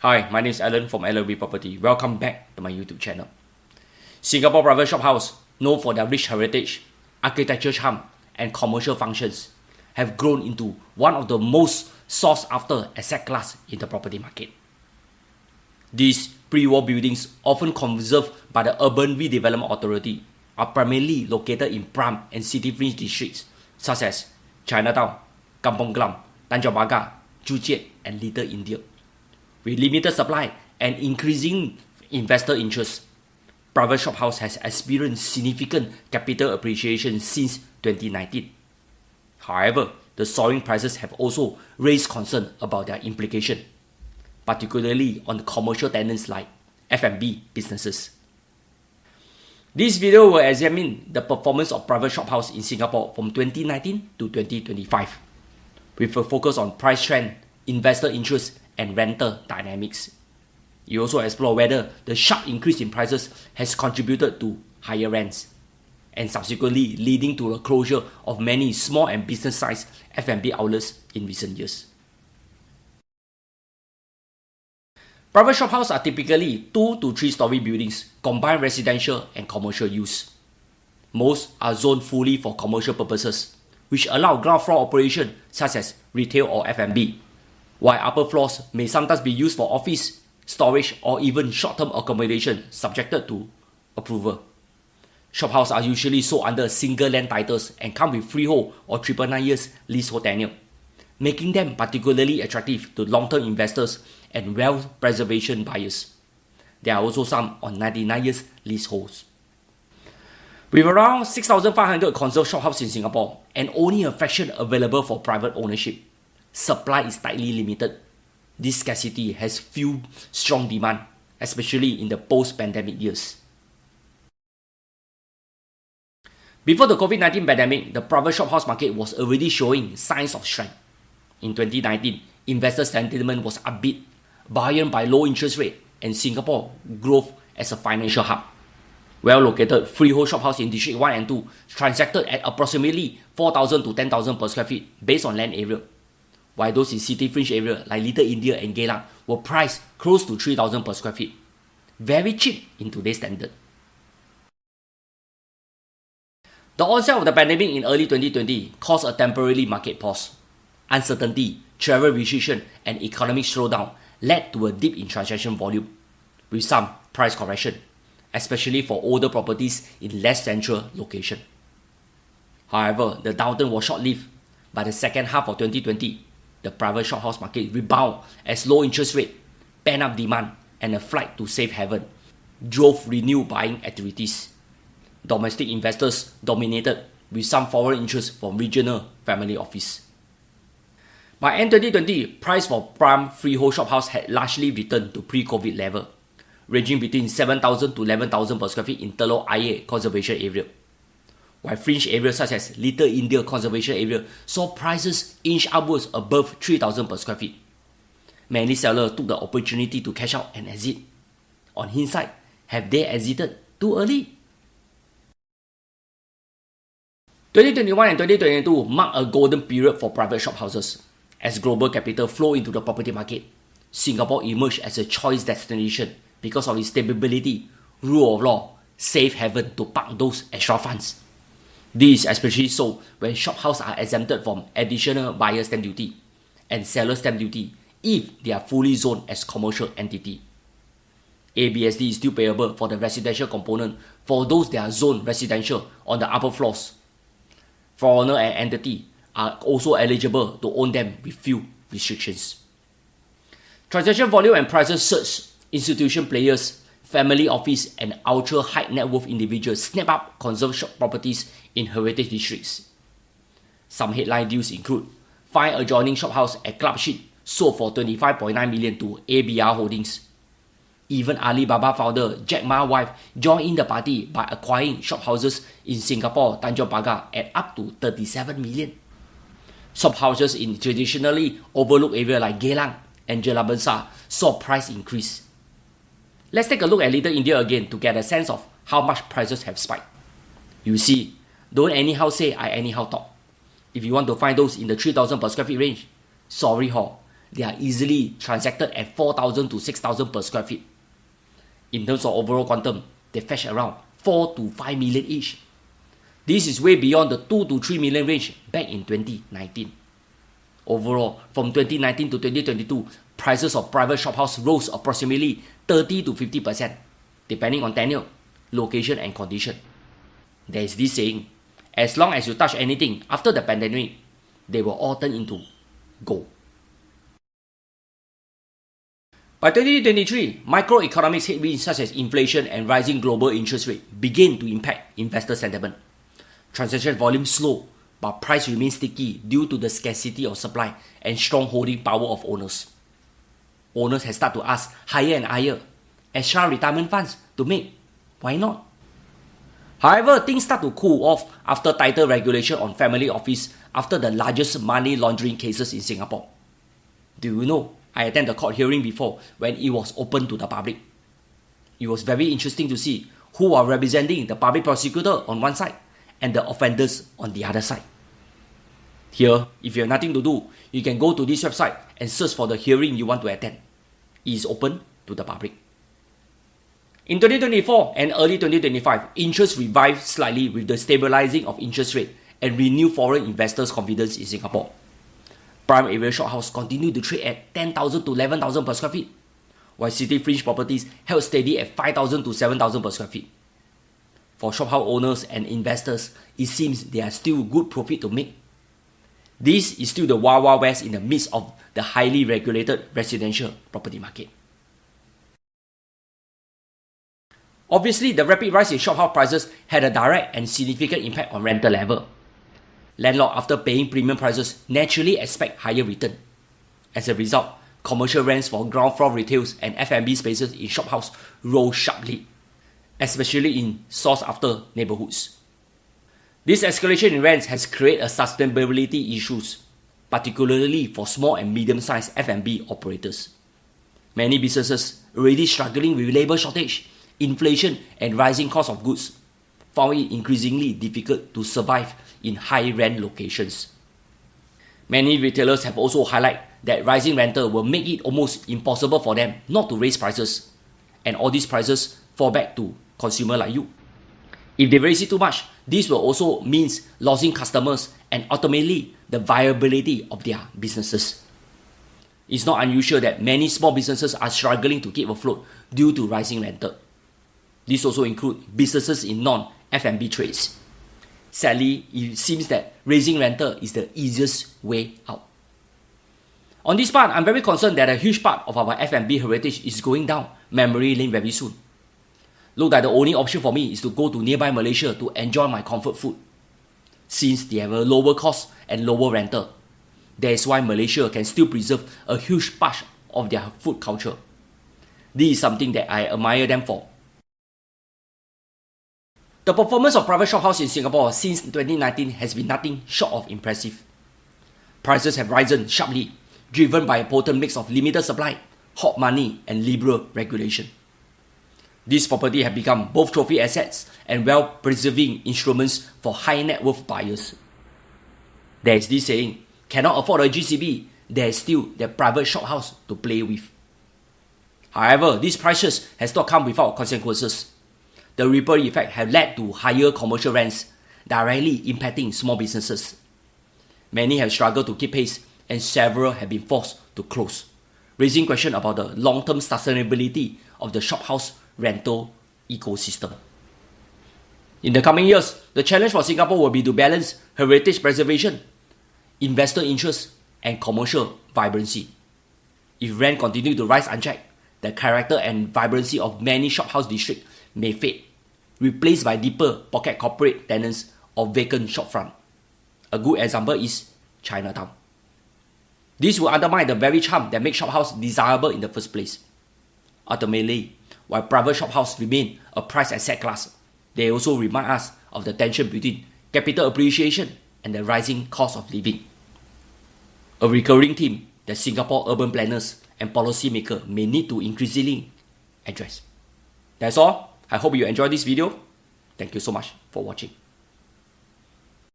Hi, my name is Alan from LLB Property. Welcome back to my YouTube channel. Singapore private shophouse, known for their rich heritage, architecture charm, and commercial functions, have grown into one of the most sought after asset class in the property market. These pre-war buildings, often conserved by the Urban Redevelopment Authority, are primarily located in prime and city fringe districts such as Chinatown, Kampong Glam, Tanjong Pagar, Joo Chiat, and Little India. With limited supply and increasing investor interest, private shophouse has experienced significant capital appreciation since 2019. However, the soaring prices have also raised concern about their implication, particularly on the commercial tenants like F&B businesses. This video will examine the performance of private shophouse in Singapore from 2019 to 2025, with a focus on price trend, investor interest, and rental dynamics. You also explore whether the sharp increase in prices has contributed to higher rents, and subsequently leading to the closure of many small and business-sized F&B outlets in recent years. Private shophouses are typically 2 to 3 story buildings, combine residential and commercial use. Most are zoned fully for commercial purposes, which allow ground floor operation such as retail or F&B, while upper floors may sometimes be used for office, storage, or even short-term accommodation subjected to approval. Shophouses are usually sold under single land titles and come with freehold or 999 years leasehold tenure, making them particularly attractive to long-term investors and wealth preservation buyers. There are also some on 99 years leaseholds. With around 6,500 conserved shophouses in Singapore and only a fraction available for private ownership, supply is tightly limited. This scarcity has fueled strong demand, especially in the post-pandemic years. Before the COVID-19 pandemic, the private shophouse market was already showing signs of strength. In 2019, investor sentiment was upbeat, buoyant by low interest rate and Singapore growth as a financial hub. Well-located freehold shophouse in District 1 and 2 transacted at approximately 4,000 to 10,000 per square feet based on land area, while those in city fringe area like Little India and Geylang were priced close to 3,000 per square feet. Very cheap in today's standard. The onset of the pandemic in early 2020 caused a temporary market pause. Uncertainty, travel restriction, and economic slowdown led to a dip in transaction volume, with some price correction, especially for older properties in less central location. However, the downturn was short-lived. By the second half of 2020, the private shophouse market rebounded as low interest rate, pent-up demand, and a flight to safe haven drove renewed buying activities. Domestic investors dominated, with some foreign interest from regional family office. By end 2020, price for prime freehold shophouse had largely returned to pre-COVID level, ranging between 7,000 to 11,000 per square feet in Telok Ayer Conservation Area, while fringe areas such as Little India Conservation Area saw prices inch upwards above 3,000 per square feet. Many sellers took the opportunity to cash out and exit. On hindsight, have they exited too early? 2021 and 2022 marked a golden period for private shophouses. As global capital flowed into the property market, Singapore emerged as a choice destination because of its stability, rule of law, safe haven to park those extra funds. This is especially so when shophouses are exempted from additional buyer stamp duty and seller stamp duty if they are fully zoned as commercial entity. ABSD is still payable for the residential component for those that are zoned residential on the upper floors. Foreigner and entity are also eligible to own them with few restrictions. Transaction volume and prices surged. Institution players, family office, and ultra-high net worth individuals snap up conserved shop properties in heritage districts. Some headline deals include 5 adjoining shophouse at Club Street sold for 25.9 million to ABR Holdings. Even Alibaba founder Jack Ma's wife joined in the party by acquiring shophouses in Singapore, Tanjong Pagar at up to 37 million. Shophouses in traditionally overlooked areas like Geylang and Jalan Besar saw price increase. Let's take a look at Little India again to get a sense of how much prices have spiked. You see, don't anyhow say I anyhow talk. If you want to find those in the 3,000 per square feet range, sorry ho, they are easily transacted at 4,000 to 6,000 per square feet. In terms of overall quantum, they fetch around 4 to 5 million each. This is way beyond the 2 to 3 million range back in 2019. Overall, from 2019 to 2022, prices of private shophouse rose approximately 30 to 50%, depending on tenure, location, and condition. There is this saying, as long as you touch anything after the pandemic, they will all turn into gold. By 2023, microeconomic headwinds such as inflation and rising global interest rate begin to impact investor sentiment. Transaction volume slow, but price remains sticky due to the scarcity of supply and strong holding power of owners. Owners have started to ask higher and higher extra retirement funds to make. Why not? However, things start to cool off after tighter regulation on family office after the largest money laundering cases in Singapore. Do you know, I attended the court hearing before when it was open to the public. It was very interesting to see who are representing the public prosecutor on one side and the offenders on the other side. Here, if you have nothing to do, you can go to this website and search for the hearing you want to attend. It is open to the public. In 2024 and early 2025, interest revived slightly with the stabilizing of interest rate and renewed foreign investors' confidence in Singapore. Prime area shophouse continued to trade at 10,000 to 11,000 per square feet, while city fringe properties held steady at 5,000 to 7,000 per square feet. For shophouse owners and investors, it seems there are still good profit to make. This is still the Wild Wild West in the midst of the highly regulated residential property market. Obviously, the rapid rise in shophouse prices had a direct and significant impact on rental level. Landlords, after paying premium prices, naturally expect higher return. As a result, commercial rents for ground floor retails and F&B spaces in shophouse rose sharply, especially in sought-after neighborhoods. This escalation in rents has created a sustainability issues, particularly for small and medium-sized F&B operators. Many businesses already struggling with labor shortage, inflation, and rising cost of goods found it increasingly difficult to survive in high-rent locations. Many retailers have also highlighted that rising rental will make it almost impossible for them not to raise prices, and all these prices fall back to consumers like you. If they raise it too much, this will also mean losing customers and ultimately the viability of their businesses. It's not unusual that many small businesses are struggling to keep afloat due to rising rental. This also includes businesses in non-F&B trades. Sadly, it seems that raising rental is the easiest way out. On this part, I'm very concerned that a huge part of our F&B heritage is going down memory lane very soon. Look like the only option for me is to go to nearby Malaysia to enjoy my comfort food. Since they have a lower cost and lower rental, that is why Malaysia can still preserve a huge part of their food culture. This is something that I admire them for. The performance of private shophouse in Singapore since 2019 has been nothing short of impressive. Prices have risen sharply, driven by a potent mix of limited supply, hot money, and liberal regulation. These properties have become both trophy assets and well-preserving instruments for high net worth buyers. There is this saying, cannot afford a GCB, there is still the private shophouse to play with. However, these prices has not come without consequences. The ripple effect have led to higher commercial rents, directly impacting small businesses. Many have struggled to keep pace and several have been forced to close, raising questions about the long-term sustainability of the shophouse rental ecosystem. In the coming years, the challenge for Singapore will be to balance heritage preservation, investor interest, and commercial vibrancy. If rent continue to rise unchecked, the character and vibrancy of many shophouse districts may fade, replaced by deeper pocket corporate tenants or vacant shopfront. A good example is Chinatown. This will undermine the very charm that makes shophouse desirable in the first place. Ultimately, while private shophouse remain a prized asset class, they also remind us of the tension between capital appreciation and the rising cost of living. A recurring theme that Singapore urban planners and policymakers may need to increasingly address. That's all. I hope you enjoyed this video. Thank you so much for watching.